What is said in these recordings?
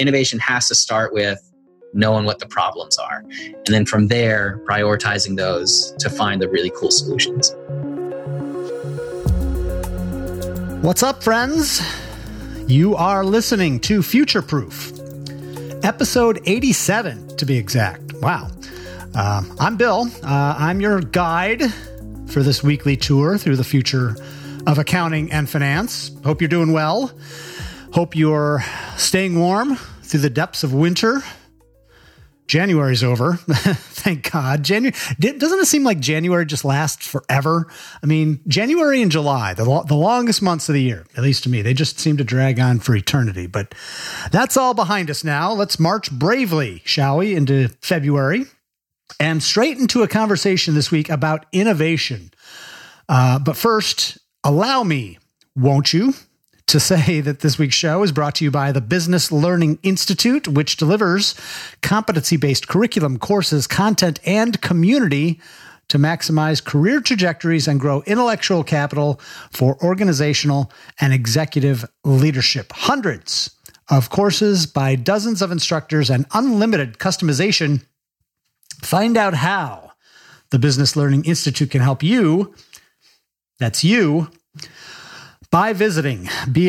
innovation has to start with knowing what the problems are. And then from there, prioritizing those to find the really cool solutions. What's up, friends? You are listening to Future Proof, episode 87 to be exact. Wow. I'm Bill. I'm your guide for this weekly tour through the future of accounting and finance. Hope you're doing well. Hope you're staying warm through the depths of winter. January's over. Thank God. Doesn't it seem like January just lasts forever? I mean, January and July, the longest months of the year, at least to me, they just seem to drag on for eternity. But that's all behind us now. Let's march bravely, shall we, into February and straight into a conversation this week about innovation. But first, allow me, won't you, to say that this week's show is brought to you by the Business Learning Institute, which delivers competency-based curriculum, courses, content, and community to maximize career trajectories and grow intellectual capital for organizational and executive leadership. Hundreds of courses by dozens of instructors and unlimited customization. Find out how the Business Learning Institute can help you, that's you, by visiting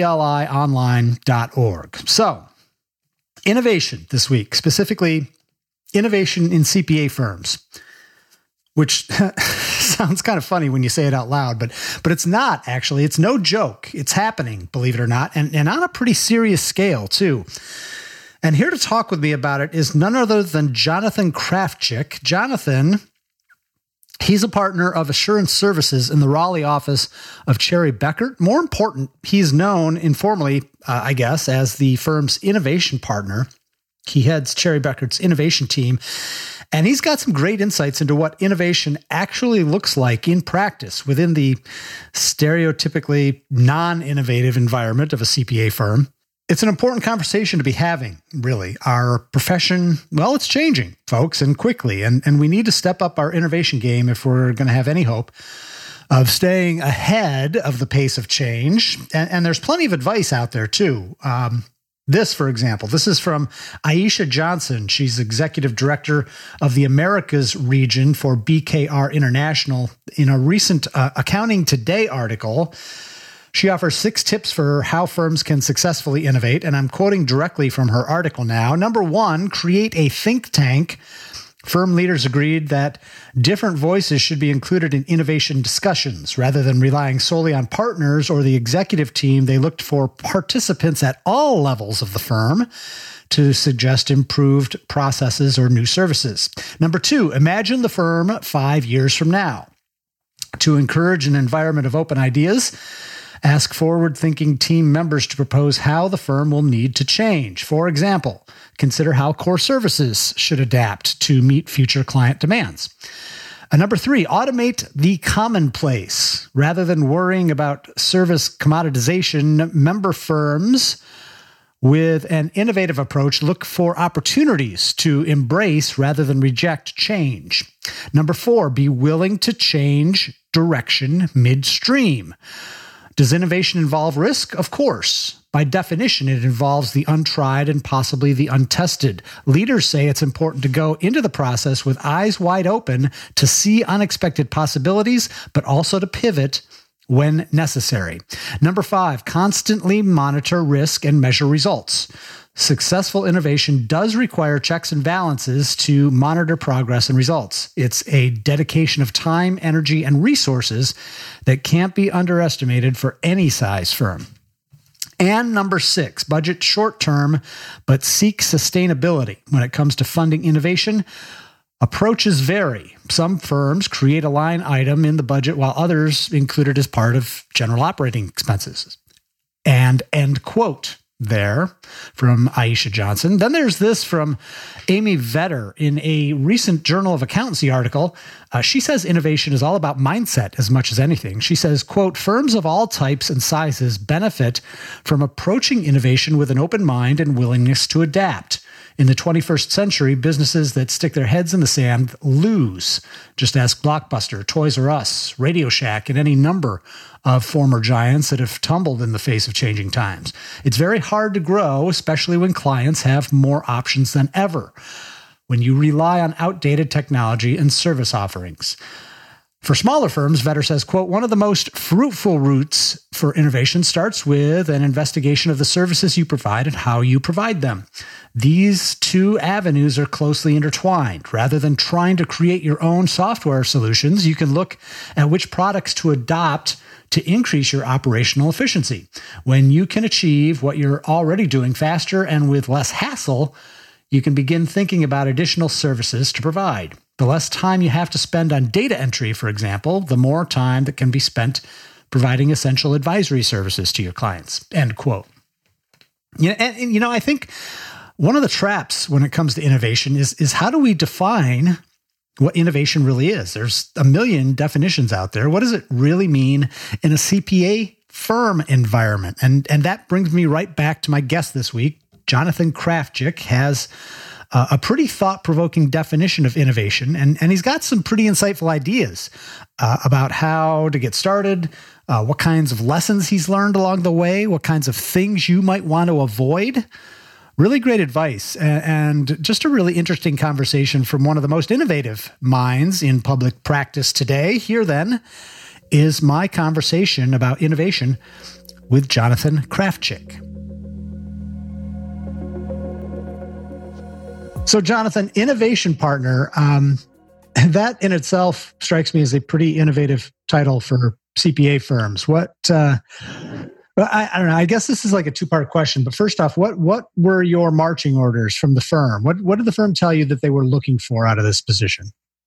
blionline.org. So, innovation this week, specifically innovation in CPA firms, which sounds kind of funny when you say it out loud, but it's not actually. It's no joke. It's happening, believe it or not, and on a pretty serious scale, too. And here to talk with me about it is none other than Jonathan Krafchick. Jonathan, he's a partner of Assurance Services in the Raleigh office of Cherry Bekaert. More important, he's known informally, I guess, as the firm's innovation partner. He heads Cherry Bekaert's innovation team, and he's got some great insights into what innovation actually looks like in practice within the stereotypically non-innovative environment of a CPA firm. It's an important conversation to be having, really. Our profession, well, it's changing, folks, and quickly. And we need to step up our innovation game if we're going to have any hope of staying ahead of the pace of change. And there's plenty of advice out there, too. This, for example, this is from Aisha Johnson. She's executive director of the Americas region for BKR International. In a recent Accounting Today article, she offers 6 tips for how firms can successfully innovate, and I'm quoting directly from her article now. Number 1, create a think tank. Firm leaders agreed that different voices should be included in innovation discussions. Rather than relying solely on partners or the executive team, they looked for participants at all levels of the firm to suggest improved processes or new services. Number 2, imagine the firm 5 years from now. To encourage an environment of open ideas, ask forward-thinking team members to propose how the firm will need to change. For example, consider how core services should adapt to meet future client demands. Number 3, automate the commonplace. Rather than worrying about service commoditization, member firms with an innovative approach look for opportunities to embrace rather than reject change. Number 4, be willing to change direction midstream. Does innovation involve risk? Of course. By definition, it involves the untried and possibly the untested. Leaders say it's important to go into the process with eyes wide open to see unexpected possibilities, but also to pivot when necessary. Number 5, constantly monitor risk and measure results. Successful innovation does require checks and balances to monitor progress and results. It's a dedication of time, energy, and resources that can't be underestimated for any size firm. And number 6, budget short-term, but seek sustainability. When it comes to funding innovation, approaches vary. Some firms create a line item in the budget while others include it as part of general operating expenses. And end quote. There from Aisha Johnson. Then there's this from Amy Vetter in a recent Journal of Accountancy article. She says innovation is all about mindset as much as anything. She says, quote, firms of all types and sizes benefit from approaching innovation with an open mind and willingness to adapt. In the 21st century, businesses that stick their heads in the sand lose. Just ask Blockbuster, Toys R Us, Radio Shack, and any number of former giants that have tumbled in the face of changing times. It's very hard to grow, especially when clients have more options than ever, when you rely on outdated technology and service offerings. For smaller firms, Vetter says, quote, one of the most fruitful routes for innovation starts with an investigation of the services you provide and how you provide them. These two avenues are closely intertwined. Rather than trying to create your own software solutions, you can look at which products to adopt to increase your operational efficiency. When you can achieve what you're already doing faster and with less hassle, you can begin thinking about additional services to provide. The less time you have to spend on data entry, for example, the more time that can be spent providing essential advisory services to your clients, end quote. And I think one of the traps when it comes to innovation is how do we define what innovation really is? There's a million definitions out there. What does it really mean in a CPA firm environment? And that brings me right back to my guest this week. Jonathan Krafjic has a pretty thought-provoking definition of innovation, and he's got some pretty insightful ideas about how to get started, what kinds of lessons he's learned along the way, what kinds of things you might want to avoid. Really great advice, and just a really interesting conversation from one of the most innovative minds in public practice today. Here, then, is my conversation about innovation with Jonathan Krafjic. So, Jonathan, innovation partner, that in itself strikes me as a pretty innovative title for CPA firms. What, I don't know, I guess this is like a two-part question, but first off, what were your marching orders from the firm? What did the firm tell you that they were looking for out of this position?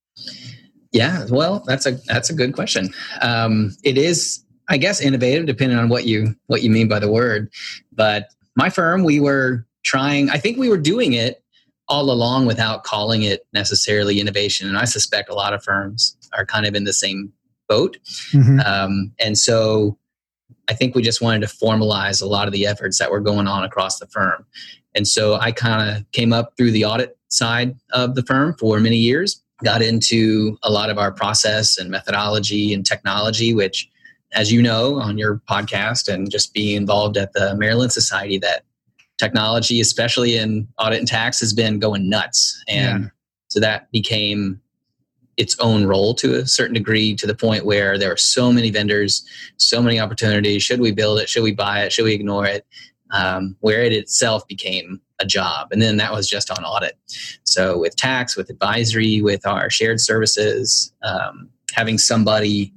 Yeah, well, that's a good question. It is, I guess, innovative, depending on what you mean by the word. But my firm, we were trying, I think we were doing it all along without calling it necessarily innovation. And I suspect a lot of firms are kind of in the same boat. Mm-hmm. And so I think we just wanted to formalize a lot of the efforts that were going on across the firm. And so I kind of came up through the audit side of the firm for many years, got into a lot of our process and methodology and technology, which, as you know, on your podcast and just being involved at the Maryland Society, that technology, especially in audit and tax, has been going nuts. And so that became its own role to a certain degree, to the point where there are so many vendors, so many opportunities. Should we build it? Should we buy it? Should we ignore it? Where it itself became a job. And then that was just on audit. So with tax, with advisory, with our shared services, having somebody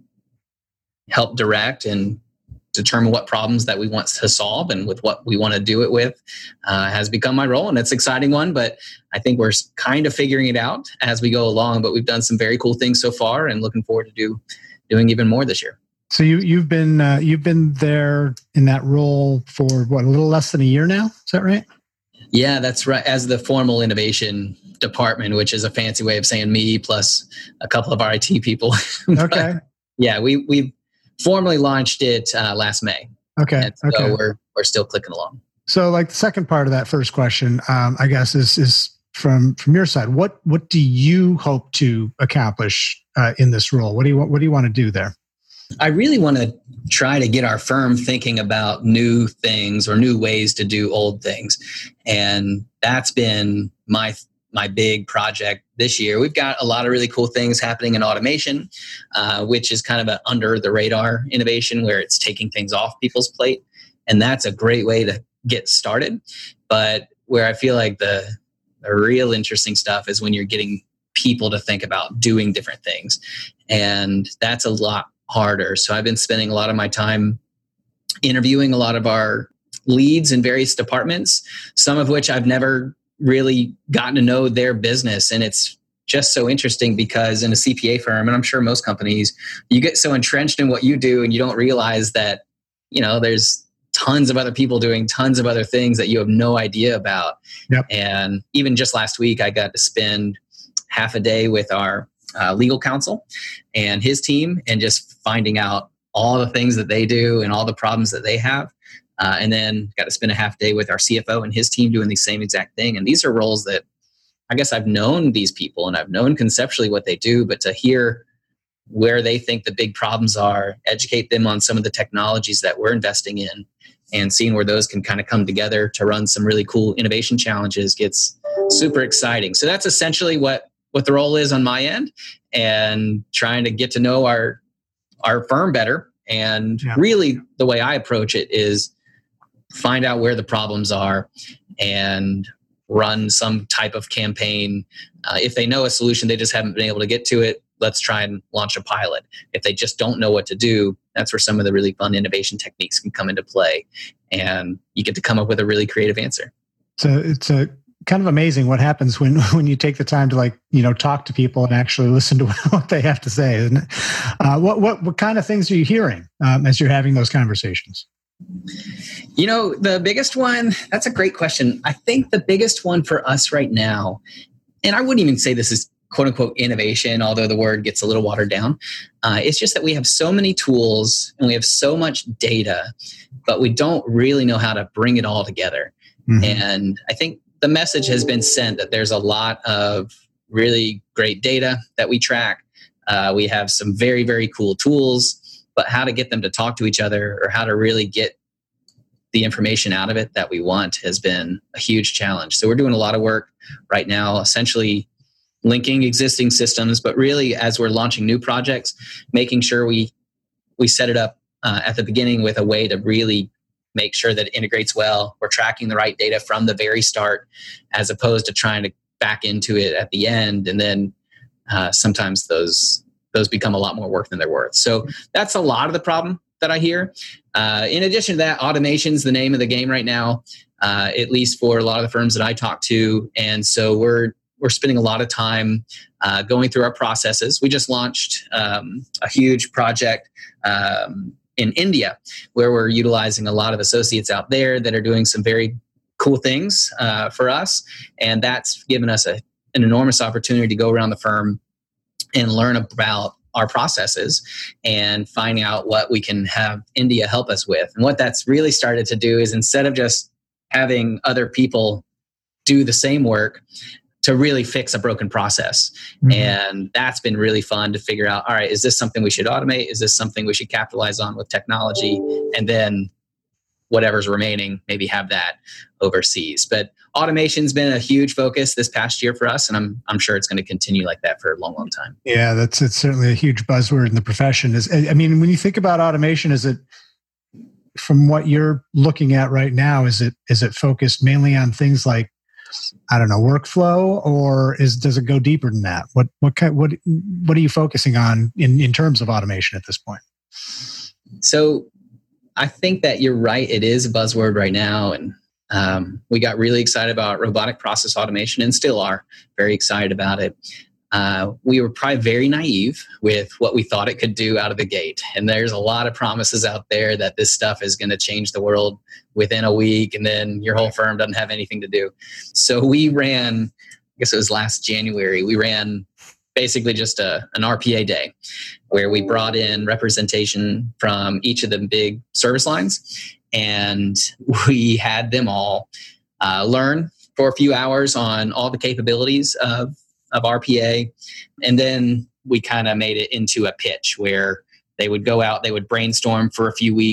help direct and determine what problems that we want to solve and with what we want to do it with has become my role. And it's an exciting one, but I think we're kind of figuring it out as we go along. But we've done some very cool things so far and looking forward to doing even more this year. So you've been there in that role for what, a little less than a year now? Is that right? Yeah, that's right. As the formal innovation department, which is a fancy way of saying me plus a couple of our IT people. Okay. Yeah, we formally launched it last May. Okay. And so we're still clicking along. So, like the second part of that first question, I guess is from your side. What do you hope to accomplish in this role? What do you want to do there? I really want to try to get our firm thinking about new things or new ways to do old things, and that's been my big project this year. We've got a lot of really cool things happening in automation, which is kind of an under the radar innovation where it's taking things off people's plate. And that's a great way to get started. But where I feel like the real interesting stuff is when you're getting people to think about doing different things. And that's a lot harder. So I've been spending a lot of my time interviewing a lot of our leads in various departments, some of which I've never really gotten to know their business. And it's just so interesting because in a CPA firm, and I'm sure most companies, you get so entrenched in what you do and you don't realize that, there's tons of other people doing tons of other things that you have no idea about. Yep. And even just last week, I got to spend half a day with our legal counsel and his team and just finding out all the things that they do and all the problems that they have. And then got to spend a half day with our CFO and his team doing the same exact thing. And these are roles that I guess I've known these people and I've known conceptually what they do, but to hear where they think the big problems are, educate them on some of the technologies that we're investing in, and seeing where those can kind of come together to run some really cool innovation challenges gets super exciting. So that's essentially what the role is on my end, and trying to get to know our firm better. And really the way I approach it is find out where the problems are and run some type of campaign. If they know a solution, they just haven't been able to get to it, let's try and launch a pilot. If they just don't know what to do, that's where some of the really fun innovation techniques can come into play. And you get to come up with a really creative answer. So it's a kind of amazing what happens when you take the time to talk to people and actually listen to what they have to say, isn't it? What kind of things are you hearing as you're having those conversations? The biggest one, that's a great question. I think the biggest one for us right now, and I wouldn't even say this is quote unquote innovation, although the word gets a little watered down. It's just that we have so many tools and we have so much data, but we don't really know how to bring it all together. Mm-hmm. And I think the message has been sent that there's a lot of really great data that we track. We have some very, very cool tools, but how to get them to talk to each other or how to really get the information out of it that we want has been a huge challenge. So we're doing a lot of work right now, essentially linking existing systems, but really as we're launching new projects, making sure we set it up at the beginning with a way to really make sure that it integrates well. We're tracking the right data from the very start, as opposed to trying to back into it at the end. And then sometimes those become a lot more work than they're worth. So that's a lot of the problem that I hear. In addition to that, automation's the name of the game right now, at least for a lot of the firms that I talk to. And so we're spending a lot of time going through our processes. We just launched a huge project in India, where we're utilizing a lot of associates out there that are doing some very cool things for us. And that's given us an enormous opportunity to go around the firm and learn about our processes and find out what we can have India help us with. And what that's really started to do is, instead of just having other people do the same work, to really fix a broken process. Mm-hmm. And that's been really fun to figure out, all right, is this something we should automate? Is this something we should capitalize on with technology? And then whatever's remaining, maybe have that overseas. But automation's been a huge focus this past year for us, and I'm sure it's going to continue like that for a long, long time. Yeah, it's certainly a huge buzzword in the profession. When you think about automation, is it, from what you're looking at right now, is it focused mainly on things like, I don't know, workflow, or does it go deeper than that? What are you focusing on in terms of automation at this point? So I think that you're right. It is a buzzword right now. And we got really excited about robotic process automation, and still are very excited about it. We were probably very naive with what we thought it could do out of the gate. And there's a lot of promises out there that this stuff is going to change the world within a week, and then your whole firm doesn't have anything to do. So we ran, I guess it was last January, we ran basically just an RPA day where we brought in representation from each of the big service lines, and we had them all learn for a few hours on all the capabilities of RPA. And then we kind of made it into a pitch where they would go out, they would brainstorm for a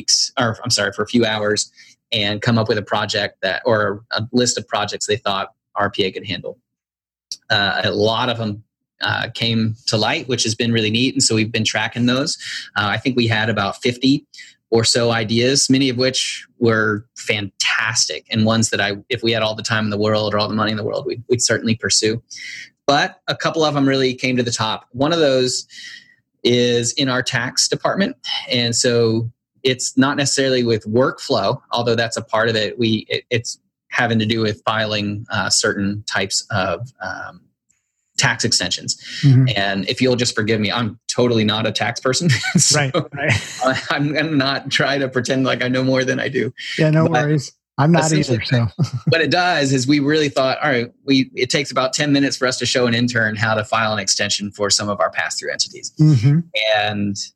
few hours and come up with a project or a list of projects they thought RPA could handle. A lot of them came to light, which has been really neat. And so we've been tracking those. I think we had about 50 or so ideas, many of which were fantastic, and ones that if we had all the time in the world or all the money in the world, we'd certainly pursue. But a couple of them really came to the top. One of those is in our tax department. And so it's not necessarily with workflow, although that's a part of it. It's having to do with filing certain types of tax extensions. Mm-hmm. And if you'll just forgive me, I'm totally not a tax person. So right. I'm going to not try to pretend like I know more than I do. Yeah, no worries. I'm not either. So what it does is we really thought, all right, it takes about 10 minutes for us to show an intern how to file an extension for some of our pass-through entities. Mm-hmm. And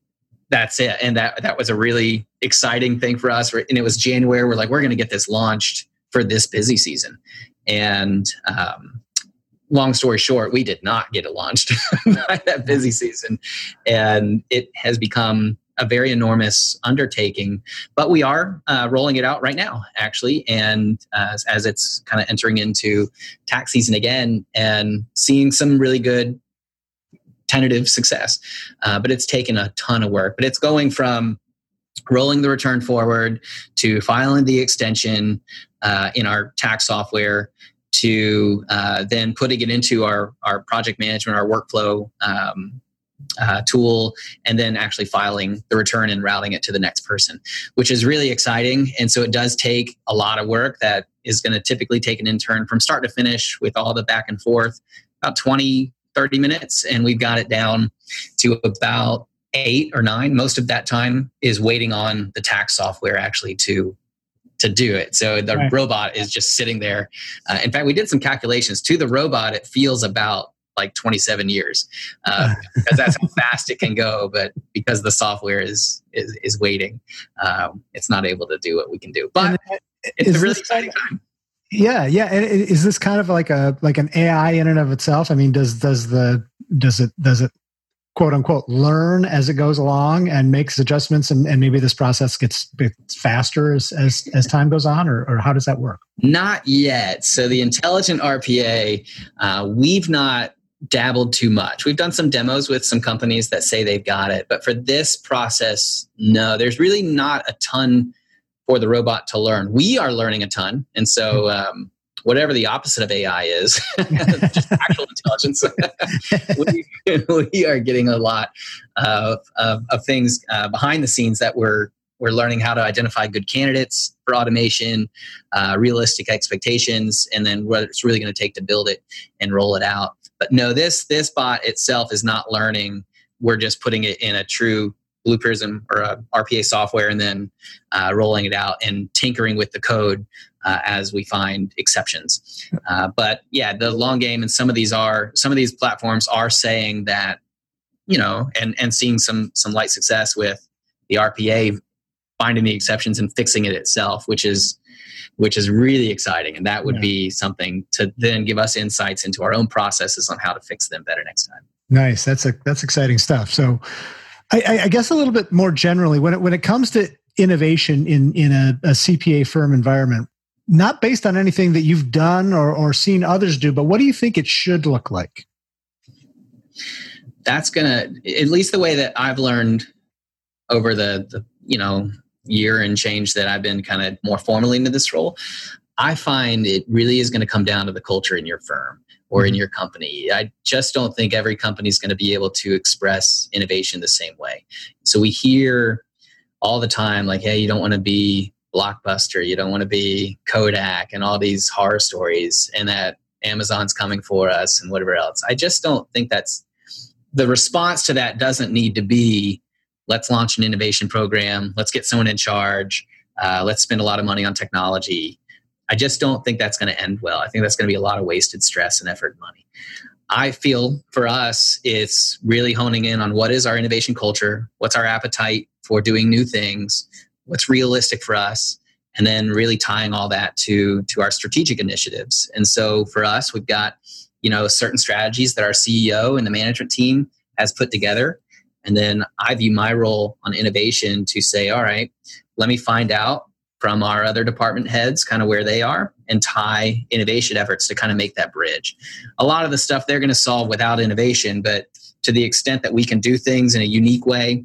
That's it. And that was a really exciting thing for us. And it was January. We're like, we're going to get this launched for this busy season. And long story short, we did not get it launched by that busy season. And it has become a very enormous undertaking, but we are rolling it out right now, actually. And as it's kind of entering into tax season again and seeing some really good tentative success. But it's taken a ton of work. But it's going from rolling the return forward to filing the extension in our tax software to then putting it into our project management, our workflow tool, and then actually filing the return and routing it to the next person, which is really exciting. And so it does take a lot of work that is going to typically take an intern from start to finish with all the back and forth, about 20, 30 minutes. And we've got it down to about 8 or 9. Most of that time is waiting on the tax software actually to do it. So the robot is just sitting there. In fact, we did some calculations. To the robot, it feels about like 27 years because that's how fast it can go. But because the software is waiting, it's not able to do what we can do. But it's a really exciting time. Yeah. And is this kind of like an AI in and of itself? I mean, does it quote unquote learn as it goes along and makes adjustments, and maybe this process gets faster as time goes on, or how does that work? Not yet. So the intelligent RPA, we've not dabbled too much. We've done some demos with some companies that say they've got it, but for this process, no, there's really not a ton for the robot to learn. We are learning a ton. And so whatever the opposite of AI is, just actual intelligence, we are getting a lot of things behind the scenes that we're learning how to identify good candidates for automation, realistic expectations, and then what it's really going to take to build it and roll it out. But no, this bot itself is not learning. We're just putting it in a true Blue Prism or a RPA software and then rolling it out and tinkering with the code as we find exceptions. But yeah, the long game, and some of these platforms are saying that, and seeing some light success with the RPA finding the exceptions and fixing it itself, which is really exciting. And that would be something to then give us insights into our own processes on how to fix them better next time. Nice. That's exciting stuff. So I guess a little bit more generally, when it comes to innovation in a CPA firm environment, not based on anything that you've done or seen others do, but what do you think it should look like? That's at least the way that I've learned over the year and change that I've been kind of more formally into this role, I find it really is going to come down to the culture in your firm or in your company. I just don't think every company is going to be able to express innovation the same way. So we hear all the time, like, hey, you don't want to be Blockbuster, you don't want to be Kodak, and all these horror stories, and that Amazon's coming for us and whatever else. I just don't think that's the response to that. Doesn't need to be, let's launch an innovation program, let's get someone in charge, let's spend a lot of money on technology. I just don't think that's going to end well. I think that's going to be a lot of wasted stress and effort and money. I feel for us, it's really honing in on what is our innovation culture, what's our appetite for doing new things, what's realistic for us, and then really tying all that to our strategic initiatives. And so for us, we've got certain strategies that our CEO and the management team has put together. And then I view my role on innovation to say, all right, let me find out from our other department heads kind of where they are and tie innovation efforts to kind of make that bridge. A lot of the stuff they're going to solve without innovation, but to the extent that we can do things in a unique way,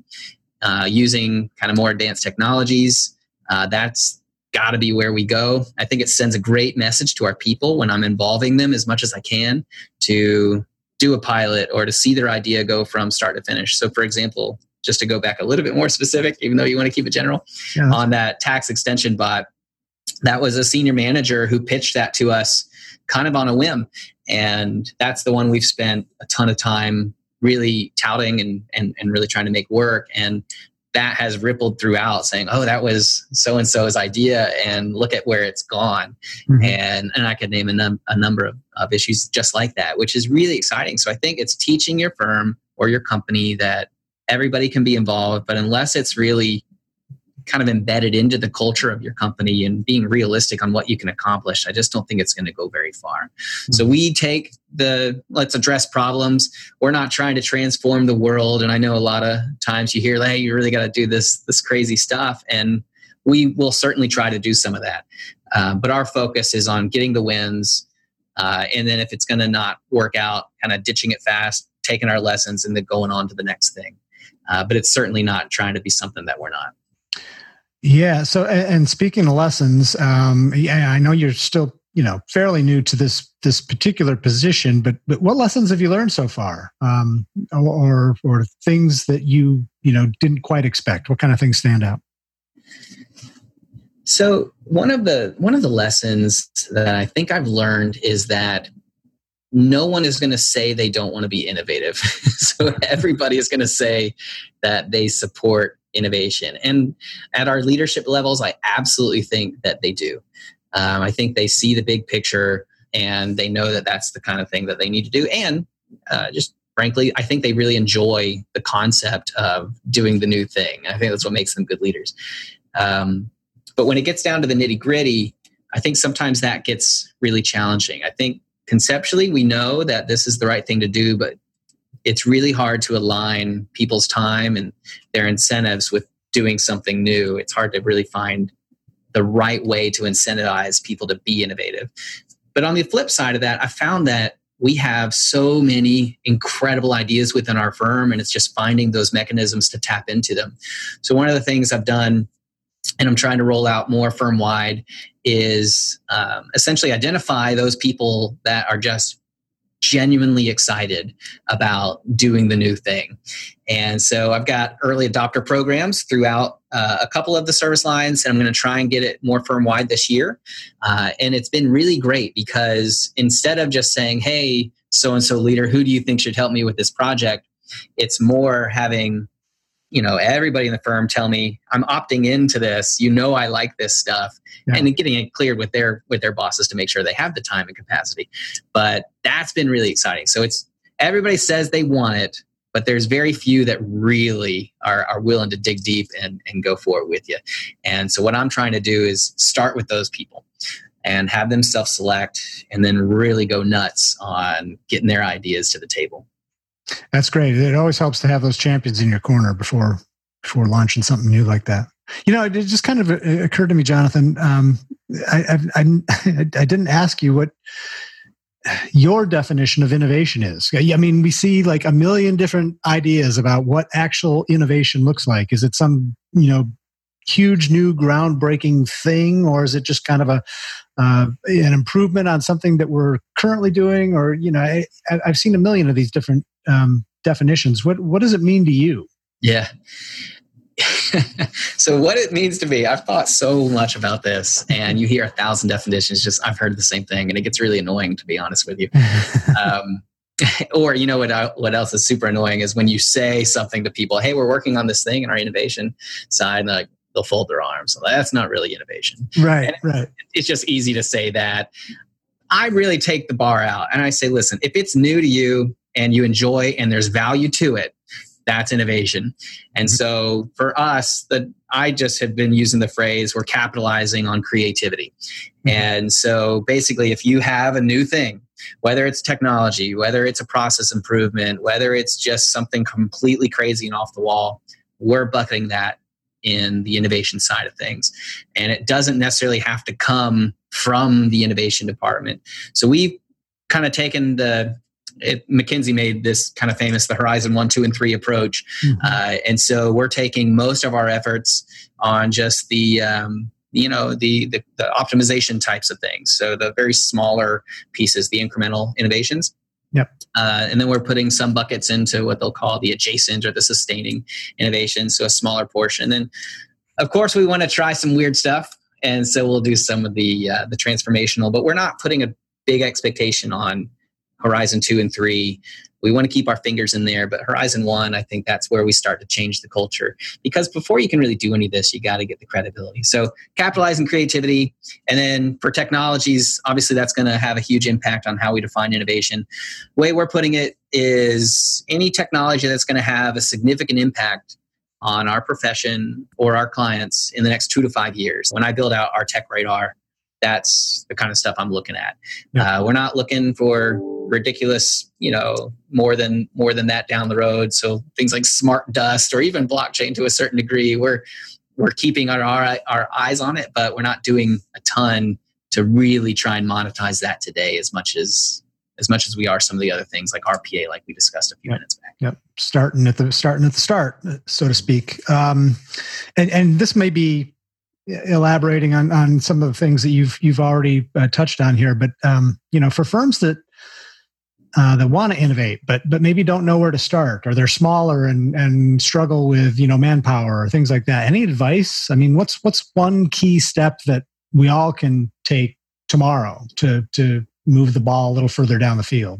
using kind of more advanced technologies, that's got to be where we go. I think it sends a great message to our people when I'm involving them as much as I can to do a pilot or to see their idea go from start to finish. So for example, just to go back a little bit more specific, even though you want to keep it general, on that tax extension bot, that was a senior manager who pitched that to us kind of on a whim. And that's the one we've spent a ton of time really touting and really trying to make work. And that has rippled throughout saying, oh, that was so-and-so's idea and look at where it's gone. Mm-hmm. And I could name a number of issues just like that, which is really exciting. So I think it's teaching your firm or your company that everybody can be involved, but unless it's really kind of embedded into the culture of your company and being realistic on what you can accomplish, I just don't think it's going to go very far. So we take let's address problems. We're not trying to transform the world. And I know a lot of times you hear, hey, you really got to do this crazy stuff. And we will certainly try to do some of that. But our focus is on getting the wins. And then if it's going to not work out, kind of ditching it fast, taking our lessons and then going on to the next thing. But it's certainly not trying to be something that we're not. Yeah. So, and speaking of lessons, I know you're still, fairly new to this particular position, but what lessons have you learned so far? Or things that you didn't quite expect? What kind of things stand out? So one of the lessons that I think I've learned is that no one is going to say they don't want to be innovative. So everybody is going to say that they support innovation. And at our leadership levels, I absolutely think that they do. I think they see the big picture and they know that that's the kind of thing that they need to do. And just frankly, I think they really enjoy the concept of doing the new thing. I think that's what makes them good leaders. But when it gets down to the nitty gritty, I think sometimes that gets really challenging. I think conceptually, we know that this is the right thing to do, but it's really hard to align people's time and their incentives with doing something new. It's hard to really find the right way to incentivize people to be innovative. But on the flip side of that, I found that we have so many incredible ideas within our firm, and it's just finding those mechanisms to tap into them. So one of the things I've done, and I'm trying to roll out more firm-wide, is essentially identify those people that are just genuinely excited about doing the new thing. And so I've got early adopter programs throughout a couple of the service lines, and I'm going to try and get it more firm-wide this year. And it's been really great because instead of just saying, hey, so-and-so leader, who do you think should help me with this project? It's more having everybody in the firm tell me, I'm opting into this. I like this stuff. Yeah. And then getting it cleared with their bosses to make sure they have the time and capacity. But that's been really exciting. So it's everybody says they want it, but there's very few that really are willing to dig deep and go for it with you. And so what I'm trying to do is start with those people and have them self-select and then really go nuts on getting their ideas to the table. That's great. It always helps to have those champions in your corner before launching something new like that. It just kind of occurred to me, Jonathan. I didn't ask you what your definition of innovation is. I mean, we see like a million different ideas about what actual innovation looks like. Is it some huge new groundbreaking thing, or is it just kind of an improvement on something that we're currently doing? Or I've seen a million of these different definitions. What does it mean to you? Yeah. So what it means to me, I've thought so much about this, and you hear 1,000 definitions. I've heard the same thing, and it gets really annoying, to be honest with you. Or what else is super annoying is when you say something to people, hey, we're working on this thing in our innovation side, and they'll fold their arms. So that's not really innovation. Right. It's just easy to say that. I really take the bar out and I say, listen, if it's new to you and you enjoy and there's value to it, that's innovation. And so for us, I just have been using the phrase, we're capitalizing on creativity. And so basically, if you have a new thing, whether it's technology, whether it's a process improvement, whether it's just something completely crazy and off the wall, we're bucketing that in the innovation side of things. And it doesn't necessarily have to come from the innovation department. So we've kind of taken McKinsey made this kind of famous, the Horizon 1, 2, and 3 approach. Mm-hmm. And so we're taking most of our efforts on just the optimization types of things. So the very smaller pieces, the incremental innovations. Yep. And then we're putting some buckets into what they'll call the adjacent or the sustaining innovations, so a smaller portion. And then, of course, we want to try some weird stuff. And so we'll do some of the transformational, but we're not putting a big expectation on Horizon 2 and 3. We want to keep our fingers in there. But Horizon 1, I think that's where we start to change the culture. Because before you can really do any of this, you got to get the credibility. So capitalizing creativity. And then for technologies, obviously that's going to have a huge impact on how we define innovation. The way we're putting it is any technology that's going to have a significant impact on our profession or our clients in the next 2 to 5 years. When I build out our tech radar, that's the kind of stuff I'm looking at. Yeah. We're not looking for ridiculous, more than that down the road. So things like smart dust or even blockchain to a certain degree, we're keeping our eyes on it, but we're not doing a ton to really try and monetize that today as much as we are some of the other things like RPA, like we discussed a few minutes back. Yep, starting at the start, so to speak. And this may be elaborating on some of the things that you've already touched on here, but for firms that want to innovate, but maybe don't know where to start, or they're smaller and struggle with manpower or things like that. Any advice? I mean, what's one key step that we all can take tomorrow to move the ball a little further down the field?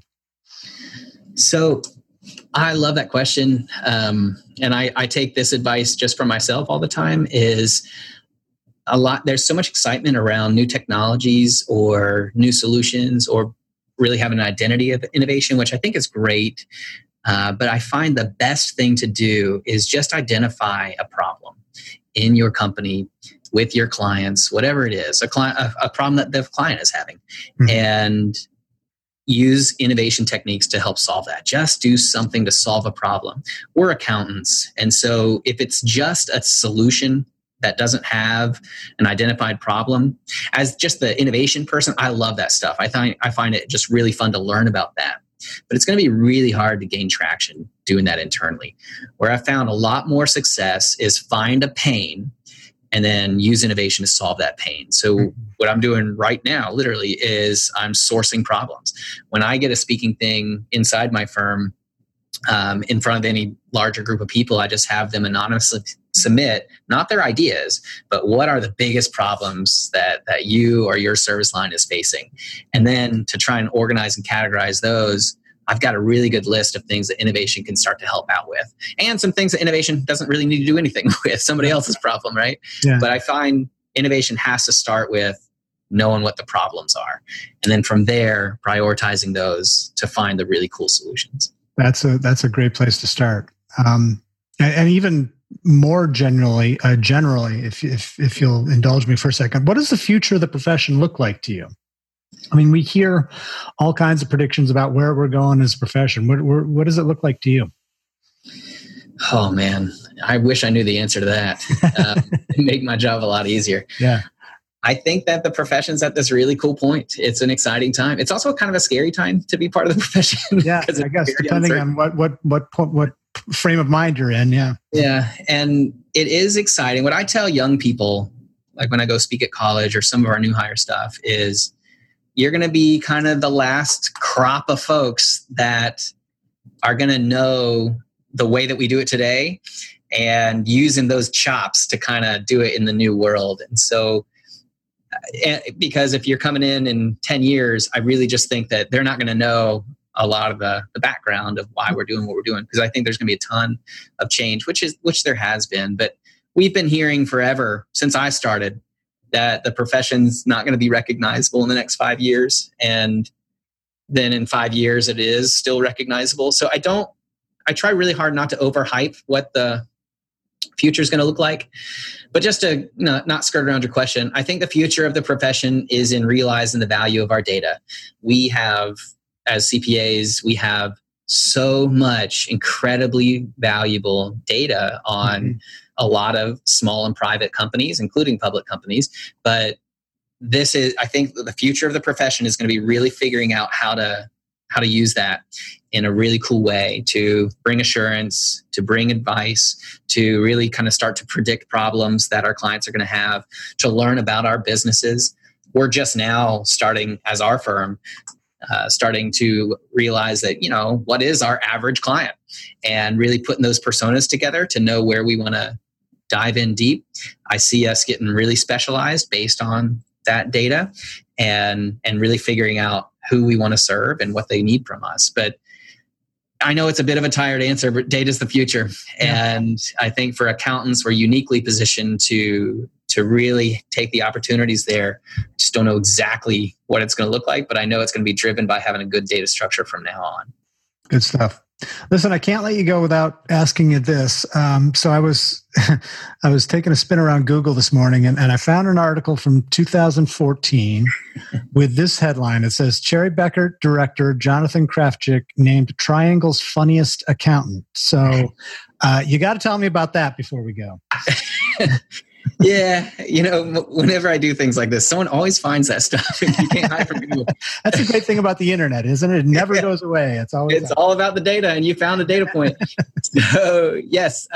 So I love that question. And I take this advice just for myself all the time is there's so much excitement around new technologies or new solutions or really having an identity of innovation, which I think is great. But I find the best thing to do is just identify a problem in your company with your clients, whatever it is, a problem that the client is having, and use innovation techniques to help solve that. Just do something to solve a problem. We're accountants. And so if it's just a solution that doesn't have an identified problem, as just the innovation person, I love that stuff. I find it just really fun to learn about that. But it's going to be really hard to gain traction doing that internally. Where I found a lot more success is find a pain and then use innovation to solve that pain. So what I'm doing right now, literally, is I'm sourcing problems. When I get a speaking thing inside my firm, in front of any larger group of people, I just have them anonymously submit not their ideas, but what are the biggest problems that you or your service line is facing. And then to try and organize and categorize those, I've got a really good list of things that innovation can start to help out with. And some things that innovation doesn't really need to do anything with, somebody else's problem, right? Yeah. But I find innovation has to start with knowing what the problems are. And then from there, prioritizing those to find the really cool solutions. That's a great place to start. And even more generally, if you'll indulge me for a second, what does the future of the profession look like to you? I mean, we hear all kinds of predictions about where we're going as a profession. What does it look like to you? Oh, man. I wish I knew the answer to that. Make my job a lot easier. Yeah. I think that the profession's at this really cool point. It's an exciting time. It's also kind of a scary time to be part of the profession. Yeah, I guess depending on what frame of mind you're in. Yeah. Yeah. And it is exciting. What I tell young people, like when I go speak at college or some of our new hire stuff, is you're going to be kind of the last crop of folks that are going to know the way that we do it today and using those chops to kind of do it in the new world. And so, because if you're coming in 10 years, I really just think that they're not going to know a lot of the background of why we're doing what we're doing. Because I think there's going to be a ton of change, which there has been. But we've been hearing forever since I started that the profession's not going to be recognizable in the next 5 years. And then in 5 years, it is still recognizable. So I try really hard not to overhype what the future is going to look like. But just to not skirt around your question, I think the future of the profession is in realizing the value of our data. We have, as CPAs, we have so much incredibly valuable data on a lot of small and private companies, including public companies. But I think the future of the profession is going to be really figuring out how to use that in a really cool way to bring assurance, to bring advice, to really kind of start to predict problems that our clients are going to have, to learn about our businesses. We're just now starting as our firm, starting to realize that, what is our average client, and really putting those personas together to know where we want to dive in deep. I see us getting really specialized based on that data and really figuring out who we want to serve and what they need from us. But I know it's a bit of a tired answer, but data's the future. Yeah. And I think for accountants, we're uniquely positioned to really take the opportunities there. Just don't know exactly what it's going to look like, but I know it's going to be driven by having a good data structure from now on. Good stuff. Listen, I can't let you go without asking you this. So I was taking a spin around Google this morning, and I found an article from 2014 with this headline. It says, Cherry Bekaert director Jonathan Krafcik named Triangle's funniest accountant. So you got to tell me about that before we go. Yeah, whenever I do things like this, someone always finds that stuff. You can't hide from Google. That's a great thing about the internet, isn't it? It never goes away. It's all about the data, and you found the data point. So yes,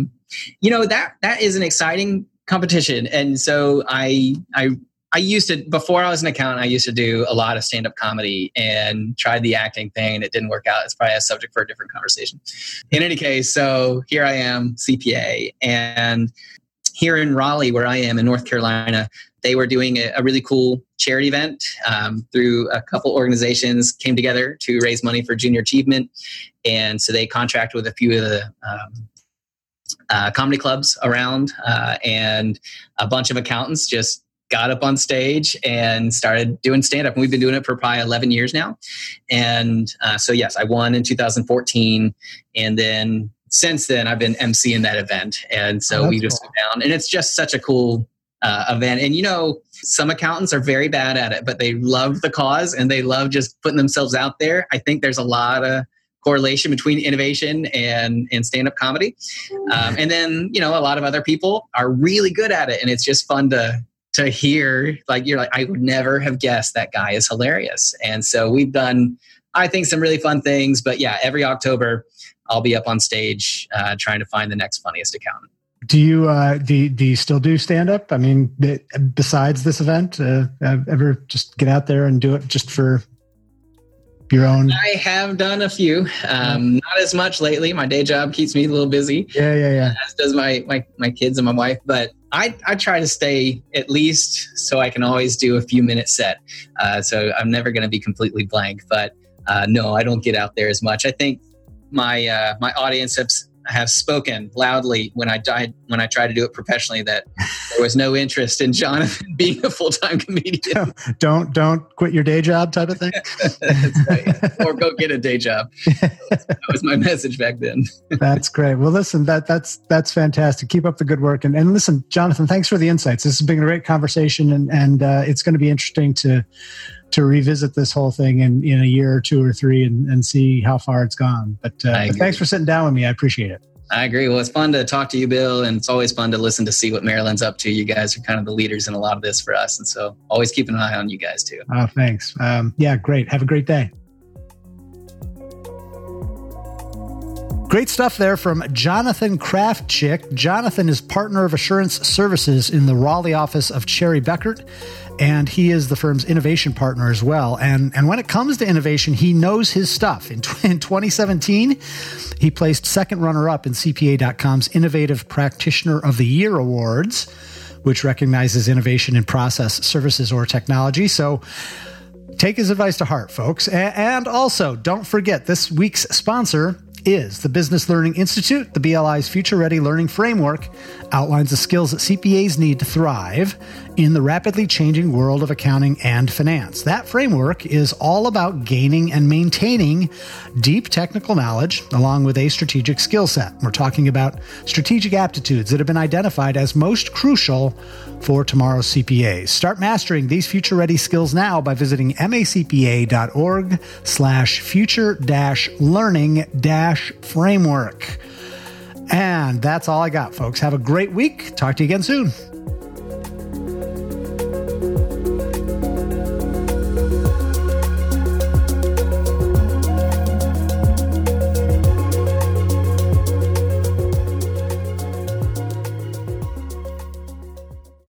that is an exciting competition, and so I used to, before I was an accountant, I used to do a lot of stand-up comedy and tried the acting thing. It didn't work out. It's probably a subject for a different conversation. In any case, so here I am, CPA, and here in Raleigh, where I am in North Carolina, they were doing a really cool charity event through a couple organizations came together to raise money for junior achievement. And so they contracted with a few of the comedy clubs around, and a bunch of accountants just got up on stage and started doing stand-up. And we've been doing it for probably 11 years now. And so, yes, I won in 2014. And then since then, I've been emceeing that event. And so we just sit down, and it's just such a cool event. And, some accountants are very bad at it, but they love the cause and they love just putting themselves out there. I think there's a lot of correlation between innovation and stand-up comedy. And then, a lot of other people are really good at it. And it's just fun to hear, you're like, I would never have guessed that guy is hilarious. And so we've done, I think, some really fun things. But yeah, every October, I'll be up on stage trying to find the next funniest accountant. Do you still do stand-up? I mean, besides this event, ever just get out there and do it just for your own? I have done a few, not as much lately. My day job keeps me a little busy. Yeah. As does my kids and my wife. But I try to stay at least so I can always do a few minute set. So I'm never going to be completely blank. But no, I don't get out there as much. I think my audience have spoken loudly when I tried to do it professionally that there was no interest in Jonathan being a full-time comedian. Don't quit your day job type of thing. That's right. Or go get a day job. That was my message back then. That's great. Well, listen, that's fantastic. Keep up the good work. And listen, Jonathan, thanks for the insights. This has been a great conversation, and it's going to be interesting to revisit this whole thing in a year or two or three and see how far it's gone. But thanks for sitting down with me. I appreciate it. I agree. Well, it's fun to talk to you, Bill, and it's always fun to listen to see what Maryland's up to. You guys are kind of the leaders in a lot of this for us. And so always keep an eye on you guys too. Oh, thanks. Yeah, great. Have a great day. Great stuff there from Jonathan Krafcik. Jonathan is partner of assurance services in the Raleigh office of Cherry Bekaert, and he is the firm's innovation partner as well. And when it comes to innovation, he knows his stuff. In 2017, he placed second runner-up in CPA.com's Innovative Practitioner of the Year Awards, which recognizes innovation in process, services, or technology. So take his advice to heart, folks. And also, don't forget, this week's sponsor is the Business Learning Institute. The BLI's Future Ready Learning Framework outlines the skills that CPAs need to thrive in the rapidly changing world of accounting and finance. That framework is all about gaining and maintaining deep technical knowledge along with a strategic skill set. We're talking about strategic aptitudes that have been identified as most crucial for tomorrow's CPAs. Start mastering these future-ready skills now by visiting macpa.org/future-learning-framework. And that's all I got, folks. Have a great week. Talk to you again soon.